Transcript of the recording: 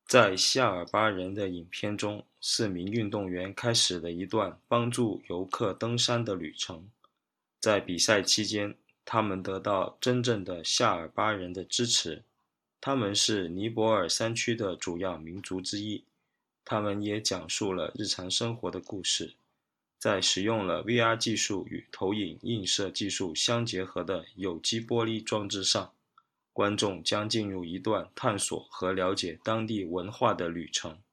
在夏尔巴人的影片中，4名运动员开始了一段帮助游客登山的旅程。在比赛期间，他们得到真正的夏尔巴人的支持，他们是尼泊尔山区的主要民族之一。他们也讲述了日常生活的故事。在使用了 VR 技术与投影映射技术相结合的有机玻璃装置上，观众将进入一段探索和了解当地文化的旅程。